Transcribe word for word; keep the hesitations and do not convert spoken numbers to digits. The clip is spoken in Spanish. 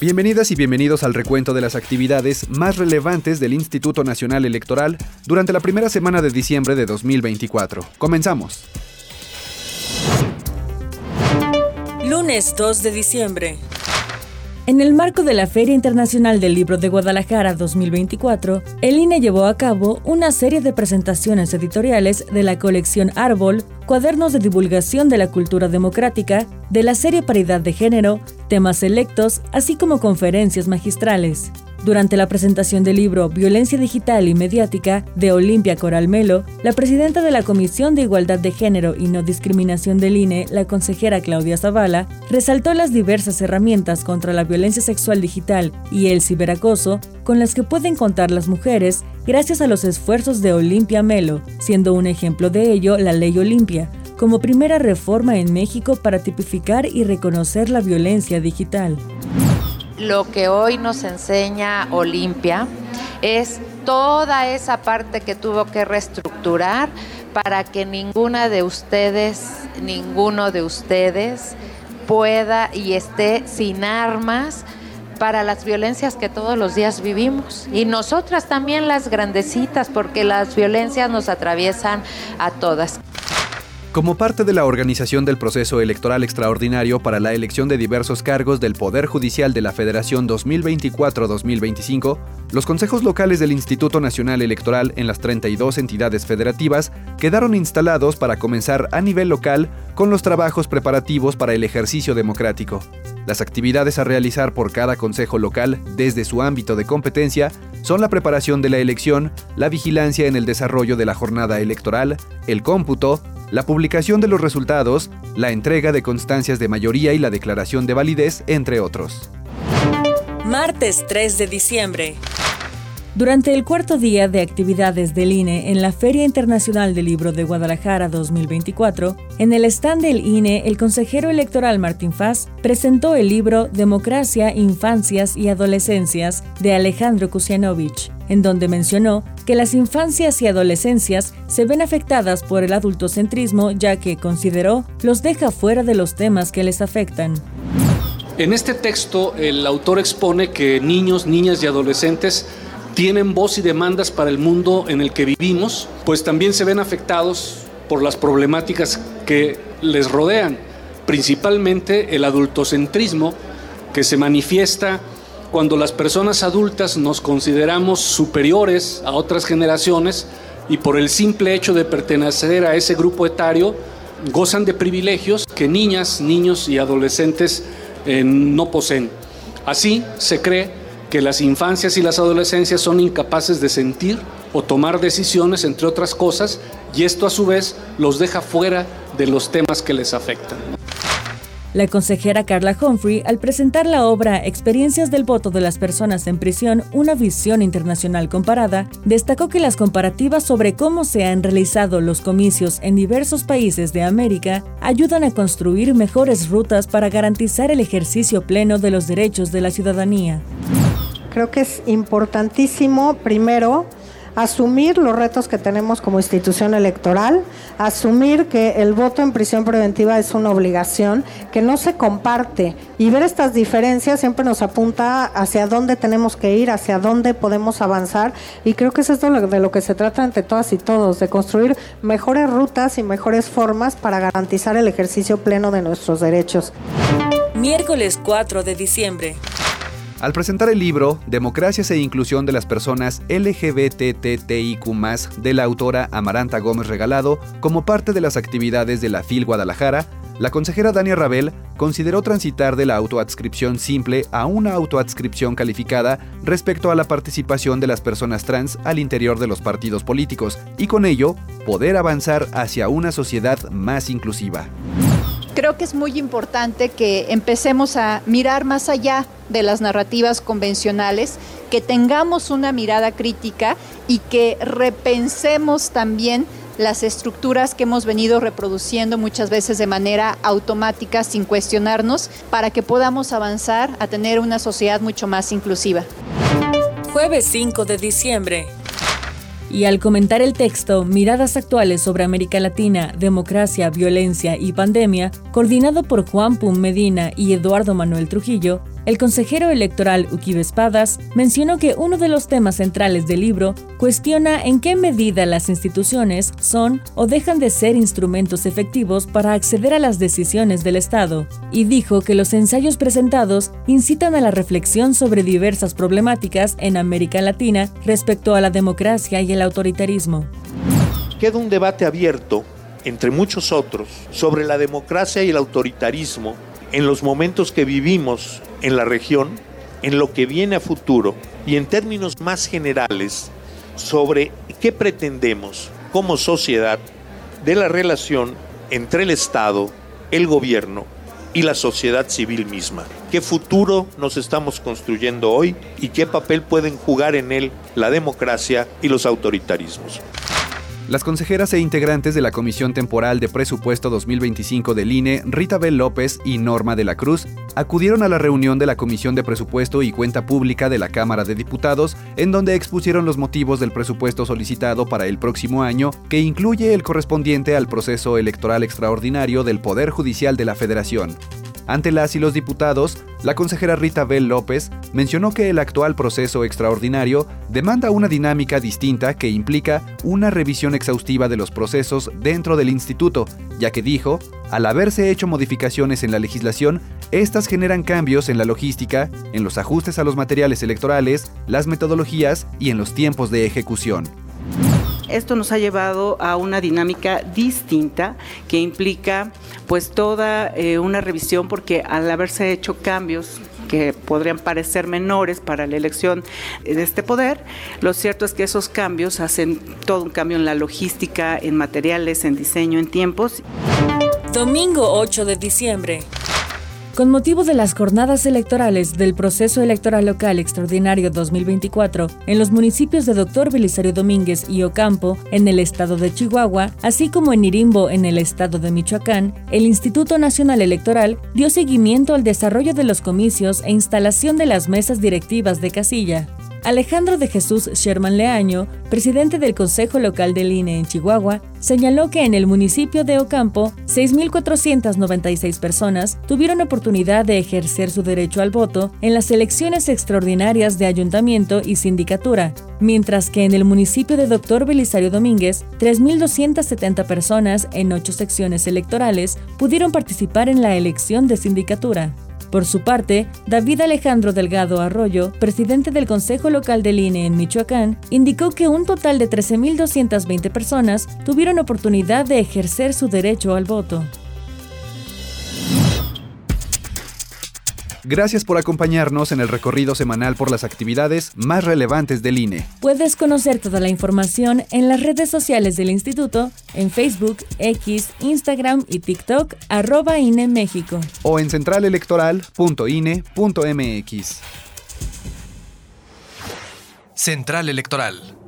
Bienvenidas y bienvenidos al recuento de las actividades más relevantes del Instituto Nacional Electoral durante la primera semana de diciembre de dos mil veinticuatro. Comenzamos. Lunes dos de diciembre. En el marco de la Feria Internacional del Libro de Guadalajara dos mil veinticuatro, el I N E llevó a cabo una serie de presentaciones editoriales de la colección Árbol, cuadernos de divulgación de la cultura democrática, de la serie Paridad de Género, temas selectos, así como conferencias magistrales. Durante la presentación del libro Violencia Digital y Mediática de Olimpia Coral Melo, la presidenta de la Comisión de Igualdad de Género y No Discriminación del I N E, la consejera Claudia Zavala, resaltó las diversas herramientas contra la violencia sexual digital y el ciberacoso con las que pueden contar las mujeres gracias a los esfuerzos de Olimpia Melo, siendo un ejemplo de ello la Ley Olimpia, como primera reforma en México para tipificar y reconocer la violencia digital. Lo que hoy nos enseña Olimpia es toda esa parte que tuvo que reestructurar para que ninguna de ustedes, ninguno de ustedes pueda y esté sin armas para las violencias que todos los días vivimos. Y nosotras también las grandecitas, porque las violencias nos atraviesan a todas. Como parte de la organización del proceso electoral extraordinario para la elección de diversos cargos del Poder Judicial de la Federación dos mil veinticuatro a dos mil veinticinco, los consejos locales del Instituto Nacional Electoral en las treinta y dos entidades federativas quedaron instalados para comenzar a nivel local con los trabajos preparativos para el ejercicio democrático. Las actividades a realizar por cada consejo local desde su ámbito de competencia son la preparación de la elección, la vigilancia en el desarrollo de la jornada electoral, el cómputo, la publicación de los resultados, la entrega de constancias de mayoría y la declaración de validez, entre otros. Martes tres de diciembre. Durante el cuarto día de actividades del I N E en la Feria Internacional del Libro de Guadalajara dos mil veinticuatro, en el stand del I N E, el consejero electoral Martín Faz presentó el libro Democracia, Infancias y Adolescencias de Alejandro Kusianovich, en donde mencionó que las infancias y adolescencias se ven afectadas por el adultocentrismo, ya que, consideró, los deja fuera de los temas que les afectan. En este texto, el autor expone que niños, niñas y adolescentes tienen voz y demandas para el mundo en el que vivimos, pues también se ven afectados por las problemáticas que les rodean, principalmente el adultocentrismo, que se manifiesta cuando las personas adultas nos consideramos superiores a otras generaciones y por el simple hecho de pertenecer a ese grupo etario gozan de privilegios que niñas, niños y adolescentes eh, no poseen. Así se cree que las infancias y las adolescencias son incapaces de sentir o tomar decisiones, entre otras cosas, y esto a su vez los deja fuera de los temas que les afectan. La consejera Carla Humphrey, al presentar la obra Experiencias del voto de las personas en prisión, una visión internacional comparada, destacó que las comparativas sobre cómo se han realizado los comicios en diversos países de América ayudan a construir mejores rutas para garantizar el ejercicio pleno de los derechos de la ciudadanía. Creo que es importantísimo, primero, asumir los retos que tenemos como institución electoral, asumir que el voto en prisión preventiva es una obligación que no se comparte, y ver estas diferencias siempre nos apunta hacia dónde tenemos que ir, hacia dónde podemos avanzar, y creo que es esto de lo que se trata entre todas y todos, de construir mejores rutas y mejores formas para garantizar el ejercicio pleno de nuestros derechos. Miércoles cuatro de diciembre. Al presentar el libro Democracias e Inclusión de las Personas L G B T T I Q más, de la autora Amaranta Gómez Regalado, como parte de las actividades de la FIL Guadalajara, la consejera Dania Rabel consideró transitar de la autoadscripción simple a una autoadscripción calificada respecto a la participación de las personas trans al interior de los partidos políticos y con ello poder avanzar hacia una sociedad más inclusiva. Creo que es muy importante que empecemos a mirar más allá de las narrativas convencionales, que tengamos una mirada crítica y que repensemos también las estructuras que hemos venido reproduciendo muchas veces de manera automática sin cuestionarnos, para que podamos avanzar a tener una sociedad mucho más inclusiva. Jueves cinco de diciembre. Y al comentar el texto Miradas actuales sobre América Latina, democracia, violencia y pandemia, coordinado por Juan Pum Medina y Eduardo Manuel Trujillo, El consejero electoral Uquibe Espadas mencionó que uno de los temas centrales del libro cuestiona en qué medida las instituciones son o dejan de ser instrumentos efectivos para acceder a las decisiones del Estado, y dijo que los ensayos presentados incitan a la reflexión sobre diversas problemáticas en América Latina respecto a la democracia y el autoritarismo. Queda un debate abierto, entre muchos otros, sobre la democracia y el autoritarismo en los momentos que vivimos en la región, en lo que viene a futuro y en términos más generales sobre qué pretendemos como sociedad de la relación entre el Estado, el gobierno y la sociedad civil misma. ¿Qué futuro nos estamos construyendo hoy y qué papel pueden jugar en él la democracia y los autoritarismos? Las consejeras e integrantes de la Comisión Temporal de Presupuesto dos mil veinticinco del I N E, Rita Bel López y Norma de la Cruz, acudieron a la reunión de la Comisión de Presupuesto y Cuenta Pública de la Cámara de Diputados, en donde expusieron los motivos del presupuesto solicitado para el próximo año, que incluye el correspondiente al proceso electoral extraordinario del Poder Judicial de la Federación. Ante las y los diputados, la consejera Rita Bel López mencionó que el actual proceso extraordinario demanda una dinámica distinta que implica una revisión exhaustiva de los procesos dentro del instituto, ya que dijo, al haberse hecho modificaciones en la legislación, estas generan cambios en la logística, en los ajustes a los materiales electorales, las metodologías y en los tiempos de ejecución. Esto nos ha llevado a una dinámica distinta que implica pues toda eh, una revisión, porque al haberse hecho cambios que podrían parecer menores para la elección de este poder, lo cierto es que esos cambios hacen todo un cambio en la logística, en materiales, en diseño, en tiempos. Domingo ocho de diciembre. Con motivo de las jornadas electorales del Proceso Electoral Local Extraordinario dos mil veinticuatro en los municipios de Doctor Belisario Domínguez y Ocampo, en el estado de Chihuahua, así como en Irimbo, en el estado de Michoacán, el Instituto Nacional Electoral dio seguimiento al desarrollo de los comicios e instalación de las mesas directivas de casilla. Alejandro de Jesús Sherman Leaño, presidente del Consejo Local del I N E en Chihuahua, señaló que en el municipio de Ocampo, seis mil cuatrocientas noventa y seis personas tuvieron oportunidad de ejercer su derecho al voto en las elecciones extraordinarias de ayuntamiento y sindicatura, mientras que en el municipio de Doctor Belisario Domínguez, tres mil doscientas setenta personas en ocho secciones electorales pudieron participar en la elección de sindicatura. Por su parte, David Alejandro Delgado Arroyo, presidente del Consejo Local del I N E en Michoacán, indicó que un total de trece mil doscientas veinte personas tuvieron oportunidad de ejercer su derecho al voto. Gracias por acompañarnos en el recorrido semanal por las actividades más relevantes del I N E. Puedes conocer toda la información en las redes sociales del Instituto, en Facebook, X, Instagram y TikTok, arroba I N E México. O en central electoral punto I N E punto M X. Central Electoral.